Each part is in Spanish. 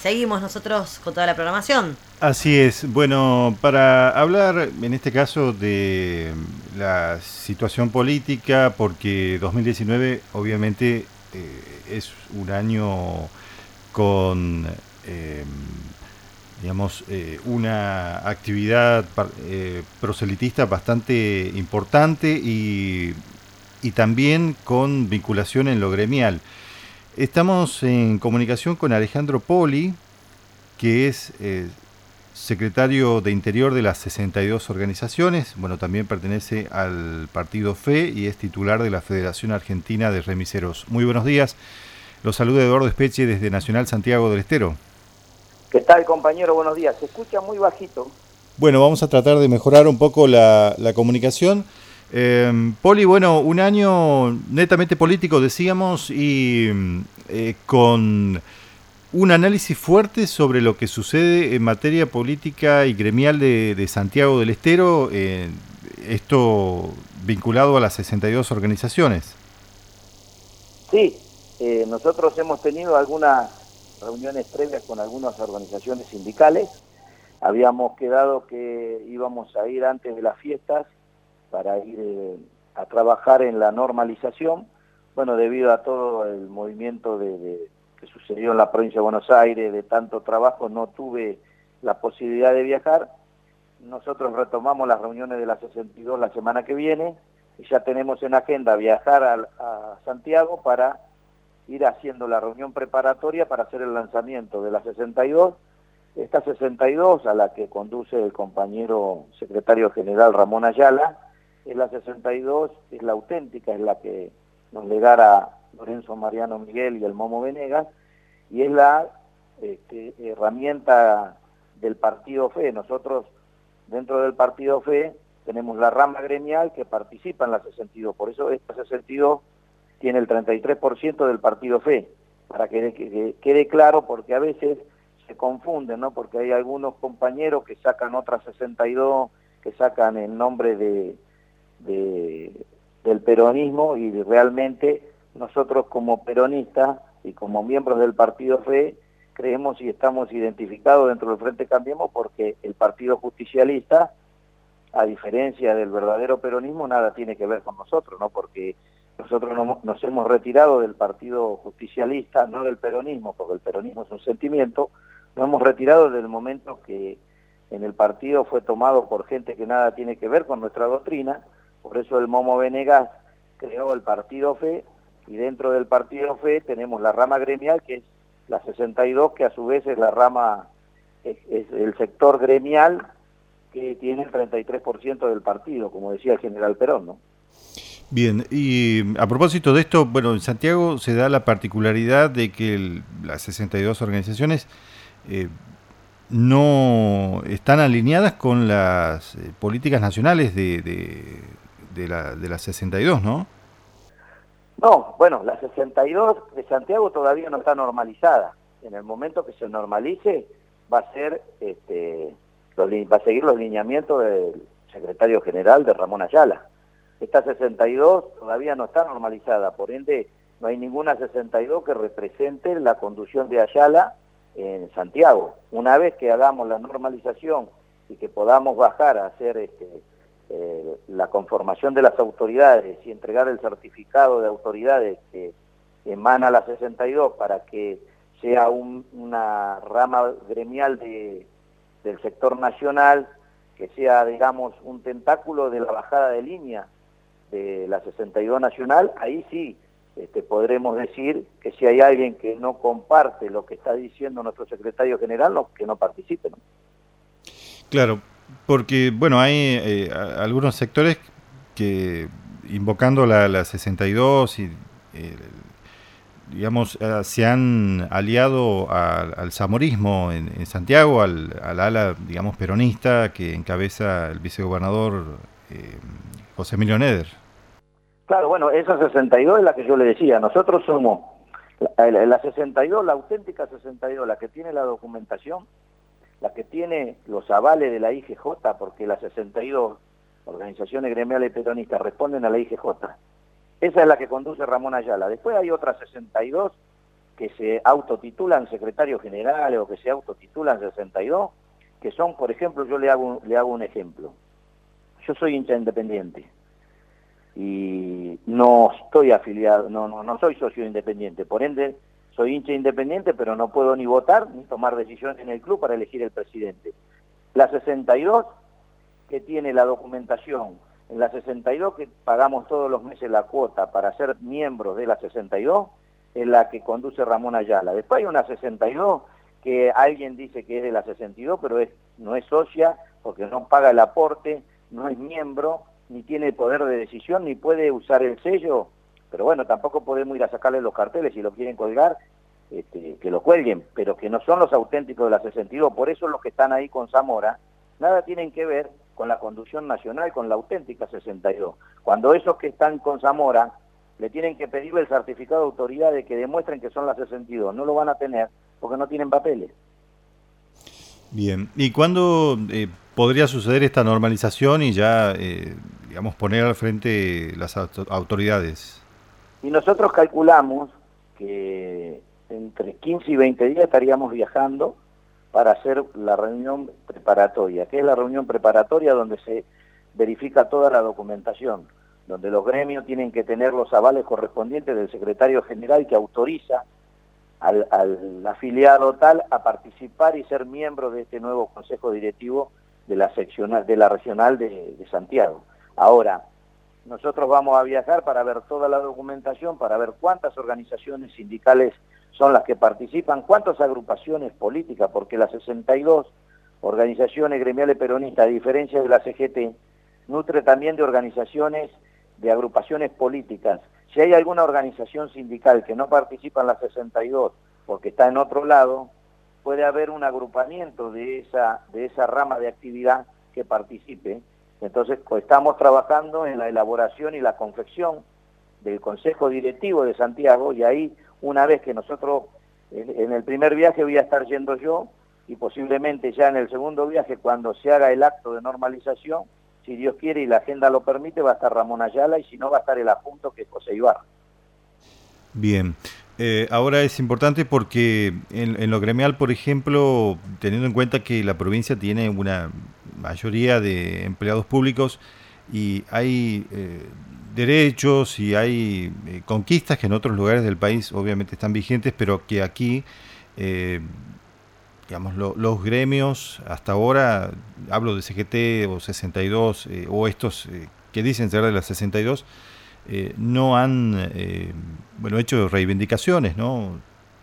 seguimos nosotros con toda la programación. Así es. Bueno, para hablar en este caso de la situación política, porque 2019 obviamente es un año con, eh, digamos, una actividad proselitista bastante importante y también con vinculación en lo gremial. Estamos en comunicación con Alejandro Poli, que es secretario de Interior de las 62 organizaciones. Bueno, también pertenece al partido FE y es titular de la Federación Argentina de Remiseros. Muy buenos días. Los saluda Eduardo Espeche desde Nacional Santiago del Estero. ¿Qué tal, compañero? Buenos días. Se escucha muy bajito. Bueno, vamos a tratar de mejorar un poco la comunicación. Poli, bueno, un año netamente político, decíamos, y con un análisis fuerte sobre lo que sucede en materia política y gremial de Santiago del Estero, esto vinculado a las 62 organizaciones. Sí, nosotros hemos tenido algunas reuniones previas con algunas organizaciones sindicales. Habíamos quedado que íbamos a ir antes de las fiestas para ir a trabajar en la normalización. Bueno, debido a todo el movimiento que sucedió en la provincia de Buenos Aires, de tanto trabajo, no tuve la posibilidad de viajar. Nosotros retomamos las reuniones de la 62 la semana que viene y ya tenemos en agenda viajar a Santiago para ir haciendo la reunión preparatoria para hacer el lanzamiento de la 62. Esta 62, a la que conduce el compañero secretario general Ramón Ayala, es la 62, es la auténtica, es la que nos legara Lorenzo Mariano Miguel y el Momo Venegas, y es la herramienta del partido FE. Nosotros, dentro del partido FE, tenemos la rama gremial que participa en la 62, por eso esta 62 tiene el 33% del partido FE, para que quede claro, porque a veces se confunden, ¿no? Porque hay algunos compañeros que sacan otras 62, que sacan el nombre del peronismo, y realmente nosotros como peronistas y como miembros del partido FE creemos y estamos identificados dentro del Frente Cambiemos, porque el partido justicialista, a diferencia del verdadero peronismo, nada tiene que ver con nosotros, ¿no? Porque nosotros nos hemos retirado del partido justicialista, no del peronismo, porque el peronismo es un sentimiento. Nos hemos retirado desde el momento que en el partido fue tomado por gente que nada tiene que ver con nuestra doctrina. Por eso el Momo Venegas creó el partido FE, y dentro del partido FE tenemos la rama gremial, que es la 62, que a su vez es la rama, es el sector gremial que tiene el 33% del partido, como decía el general Perón, ¿no? Bien, y a propósito de esto, bueno, en Santiago se da la particularidad de que las 62 organizaciones no están alineadas con las políticas nacionales de las 62, ¿no? No, bueno, la 62 de Santiago todavía no está normalizada. En el momento que se normalice va a ser, va a seguir los lineamientos del secretario general de Ramón Ayala. Esta 62 todavía no está normalizada, por ende no hay ninguna 62 que represente la conducción de Ayala en Santiago. Una vez que hagamos la normalización y que podamos bajar a hacer la conformación de las autoridades y entregar el certificado de autoridades que emana la 62 para que sea una rama gremial del sector nacional, que sea, digamos, un tentáculo de la bajada de línea de la 62 nacional, ahí sí podremos decir que si hay alguien que no comparte lo que está diciendo nuestro secretario general, que no participe, ¿no? Claro, porque, bueno, hay algunos sectores que, invocando la 62 y, digamos, se han aliado al zamorismo en Santiago, al ala, digamos, peronista que encabeza el vicegobernador José Emilio Neder. Claro, bueno, esa 62 es la que yo le decía. Nosotros somos la 62, la auténtica 62, la que tiene la documentación, la que tiene los avales de la IGJ, porque las 62 organizaciones gremiales peronistas responden a la IGJ. Esa es la que conduce Ramón Ayala. Después hay otras 62 que se autotitulan secretarios generales o que se autotitulan 62, que son, por ejemplo, yo le hago un ejemplo. Yo soy hincha independiente y no estoy afiliado, no soy socio independiente, por ende soy hincha independiente, pero no puedo ni votar ni tomar decisiones en el club para elegir el presidente. La 62, que tiene la documentación, en la 62 que pagamos todos los meses la cuota para ser miembros de la 62, es la que conduce Ramón Ayala. Después hay una 62 que alguien dice que es de la 62, pero no es socia porque no paga el aporte, no es miembro, ni tiene poder de decisión, ni puede usar el sello, pero bueno, tampoco podemos ir a sacarle los carteles si lo quieren colgar, que lo cuelguen, pero que no son los auténticos de la 62, por eso los que están ahí con Zamora, nada tienen que ver con la conducción nacional, con la auténtica 62. Cuando esos que están con Zamora le tienen que pedir el certificado de autoridad de que demuestren que son la 62, no lo van a tener porque no tienen papeles. Bien, ¿y cuándo podría suceder esta normalización y ya, digamos, poner al frente las autoridades? Y nosotros calculamos que entre 15 y 20 días estaríamos viajando para hacer la reunión preparatoria, que es la reunión preparatoria donde se verifica toda la documentación, donde los gremios tienen que tener los avales correspondientes del secretario general que autoriza al afiliado tal a participar y ser miembro de este nuevo consejo directivo de la regional de Santiago. Ahora, nosotros vamos a viajar para ver toda la documentación, para ver cuántas organizaciones sindicales son las que participan, cuántas agrupaciones políticas, porque las 62 organizaciones gremiales peronistas, a diferencia de la CGT, nutre también de organizaciones, de agrupaciones políticas. Si hay alguna organización sindical que no participa en la 62 porque está en otro lado, puede haber un agrupamiento de esa rama de actividad que participe. Entonces, pues, estamos trabajando en la elaboración y la confección del Consejo Directivo de Santiago, y ahí, una vez que nosotros, en el primer viaje voy a estar yendo yo, y posiblemente ya en el segundo viaje, cuando se haga el acto de normalización, si Dios quiere y la agenda lo permite, va a estar Ramón Ayala, y si no, va a estar el adjunto, que es José Ibarra. Bien. Ahora es importante porque en lo gremial, por ejemplo, teniendo en cuenta que la provincia tiene una mayoría de empleados públicos y hay derechos y hay conquistas que en otros lugares del país obviamente están vigentes, pero que aquí, digamos, los gremios hasta ahora, hablo de CGT o 62 o estos que dicen ser de las 62, no han hecho reivindicaciones, ¿no?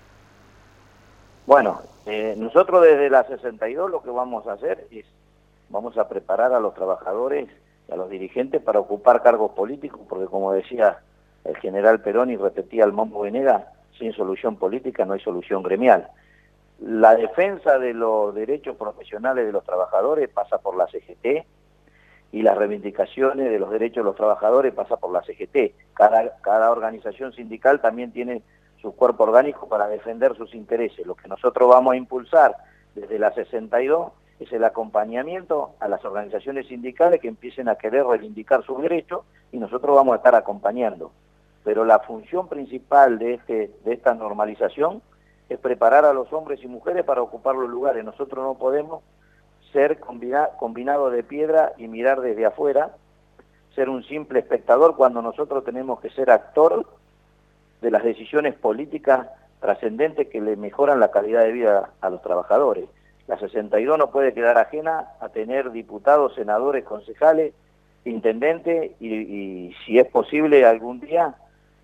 Bueno, nosotros desde la 62 lo que vamos a hacer es, vamos a preparar a los trabajadores y a los dirigentes para ocupar cargos políticos, porque como decía el general Perón y repetía el Mombo Venegas, sin solución política no hay solución gremial. La defensa de los derechos profesionales de los trabajadores pasa por la CGT, y las reivindicaciones de los derechos de los trabajadores pasa por la CGT. Cada organización sindical también tiene su cuerpo orgánico para defender sus intereses. Lo que nosotros vamos a impulsar desde la 62 es el acompañamiento a las organizaciones sindicales que empiecen a querer reivindicar sus derechos, y nosotros vamos a estar acompañando. Pero la función principal de esta normalización es preparar a los hombres y mujeres para ocupar los lugares. Nosotros no podemos ser combinado de piedra y mirar desde afuera, ser un simple espectador, cuando nosotros tenemos que ser actor de las decisiones políticas trascendentes que le mejoran la calidad de vida a los trabajadores. La 62 no puede quedar ajena a tener diputados, senadores, concejales, intendentes y si es posible algún día,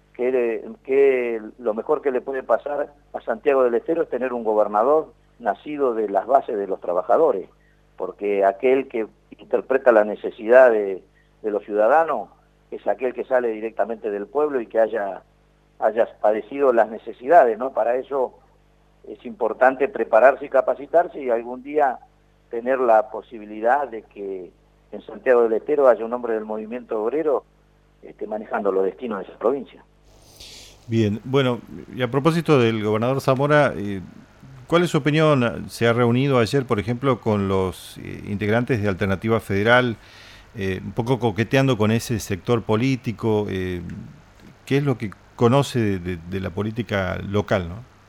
que lo mejor que le puede pasar a Santiago del Estero es tener un gobernador nacido de las bases de los trabajadores, porque aquel que interpreta la necesidad de los ciudadanos es aquel que sale directamente del pueblo y que haya padecido las necesidades, ¿no? Para eso es importante prepararse y capacitarse, y algún día tener la posibilidad de que en Santiago del Estero haya un hombre del movimiento obrero manejando los destinos de esa provincia. Bien, bueno, y a propósito del gobernador Zamora, ¿cuál es su opinión? ¿Se ha reunido ayer, por ejemplo, con los integrantes de Alternativa Federal, un poco coqueteando con ese sector político? ¿Qué es lo que conoce de la política local, no?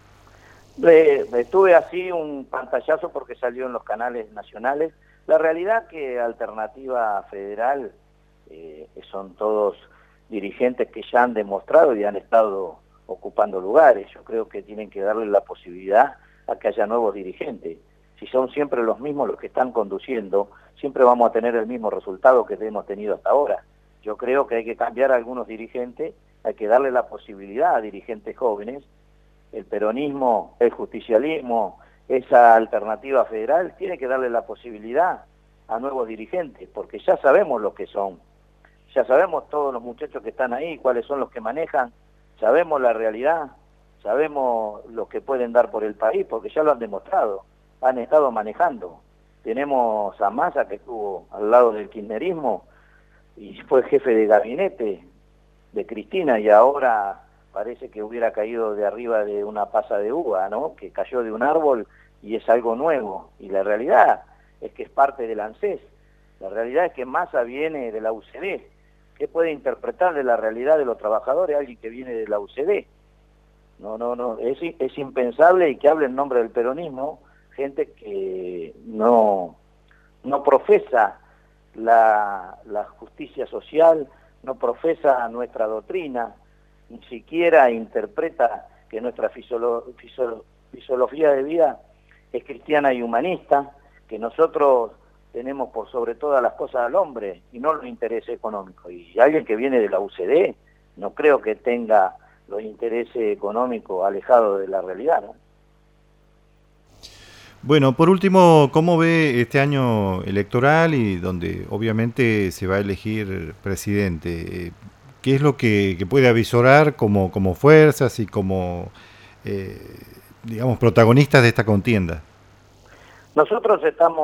Estuve así un pantallazo porque salió en los canales nacionales. La realidad que Alternativa Federal son todos dirigentes que ya han demostrado y han estado ocupando lugares. Yo creo que tienen que darle la posibilidad a que haya nuevos dirigentes. Si son siempre los mismos los que están conduciendo, siempre vamos a tener el mismo resultado que hemos tenido hasta ahora. Yo creo que hay que cambiar a algunos dirigentes, hay que darle la posibilidad a dirigentes jóvenes. El peronismo, el justicialismo, esa Alternativa Federal tiene que darle la posibilidad a nuevos dirigentes, porque ya sabemos lo que son. Ya sabemos todos los muchachos que están ahí, cuáles son los que manejan, sabemos la realidad, sabemos lo que pueden dar por el país, porque ya lo han demostrado, han estado manejando. Tenemos a Massa, que estuvo al lado del kirchnerismo y fue jefe de gabinete de Cristina, y ahora parece que hubiera caído de arriba de una pasa de uva, ¿no? Que cayó de un árbol y es algo nuevo. Y la realidad es que es parte del ANSES. La realidad es que Massa viene de la UCD. ¿Qué puede interpretar de la realidad de los trabajadores alguien que viene de la UCD? No, es impensable, y que hable en nombre del peronismo gente que no profesa la justicia social, no profesa nuestra doctrina, ni siquiera interpreta que nuestra fisiología de vida es cristiana y humanista, que nosotros tenemos por sobre todas las cosas al hombre y no los intereses económicos. Y alguien que viene de la UCD no creo que tenga los intereses económicos alejados de la realidad, ¿no? Bueno, por último, ¿cómo ve este año electoral y donde obviamente se va a elegir presidente? ¿Qué es lo que puede avisorar como fuerzas y como, digamos, protagonistas de esta contienda? Nosotros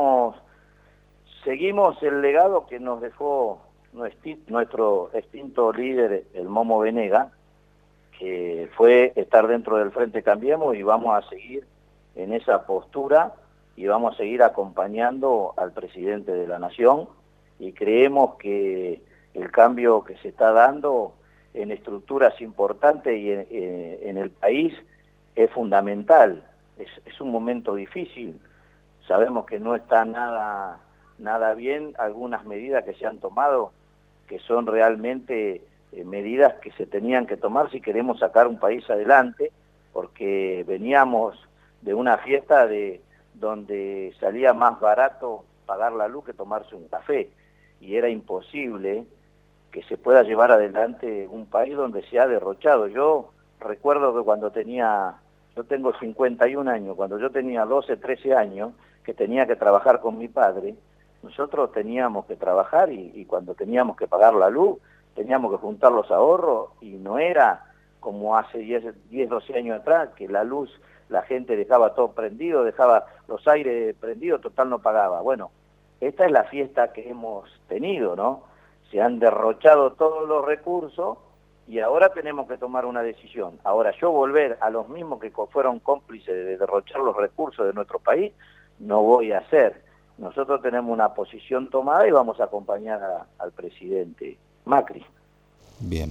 seguimos el legado que nos dejó nuestro extinto líder, el Momo Venega, que fue estar dentro del Frente Cambiemos, y vamos a seguir en esa postura y vamos a seguir acompañando al presidente de la Nación, y creemos que el cambio que se está dando en estructuras importantes y en el país es fundamental. Es un momento difícil, sabemos que no está nada bien algunas medidas que se han tomado, que son realmente medidas que se tenían que tomar si queremos sacar un país adelante, porque veníamos de una fiesta donde salía más barato pagar la luz que tomarse un café, y era imposible que se pueda llevar adelante un país donde se ha derrochado. Yo recuerdo que yo tengo 51 años, cuando yo tenía 12, 13 años, que tenía que trabajar con mi padre, nosotros teníamos que trabajar y cuando teníamos que pagar la luz, teníamos que juntar los ahorros, y no era como hace 10, 12 años atrás, que la luz, la gente dejaba todo prendido, dejaba los aires prendidos, total no pagaba. Bueno, esta es la fiesta que hemos tenido, ¿no? Se han derrochado todos los recursos y ahora tenemos que tomar una decisión. Ahora, yo volver a los mismos que fueron cómplices de derrochar los recursos de nuestro país, no voy a hacer. Nosotros tenemos una posición tomada y vamos a acompañar al presidente Macri. Bien.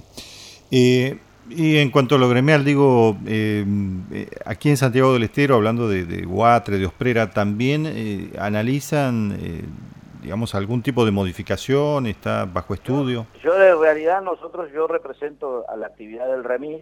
Y en cuanto a lo gremial, digo, aquí en Santiago del Estero, hablando de Huatre, de Osprera, ¿también analizan, digamos, algún tipo de modificación? ¿Está bajo estudio? Yo de realidad, yo represento a la actividad del remis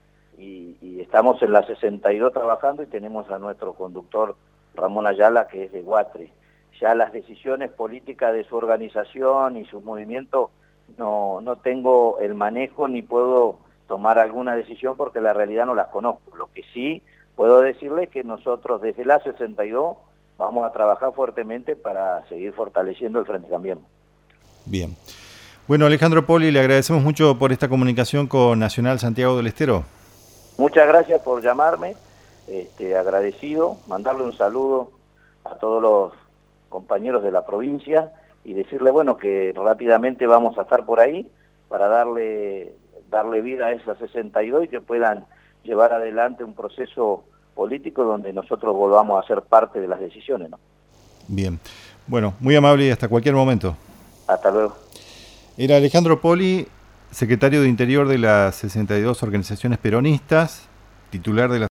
y estamos en la 62 trabajando, y tenemos a nuestro conductor Ramón Ayala, que es de Huatre. Ya las decisiones políticas de su organización y su movimiento no tengo el manejo ni puedo tomar alguna decisión porque la realidad no las conozco. Lo que sí puedo decirles es que nosotros desde la 62 vamos a trabajar fuertemente para seguir fortaleciendo el Frente Cambiemos. Bien. Bueno, Alejandro Poli, le agradecemos mucho por esta comunicación con Nacional Santiago del Estero. Muchas gracias por llamarme, agradecido, mandarle un saludo a todos los compañeros de la provincia y decirle, bueno, que rápidamente vamos a estar por ahí para darle vida a esa 62 y que puedan llevar adelante un proceso político donde nosotros volvamos a ser parte de las decisiones, ¿no? Bien. Bueno, muy amable y hasta cualquier momento. Hasta luego. Era Alejandro Poli, secretario de Interior de las 62 organizaciones peronistas, titular de la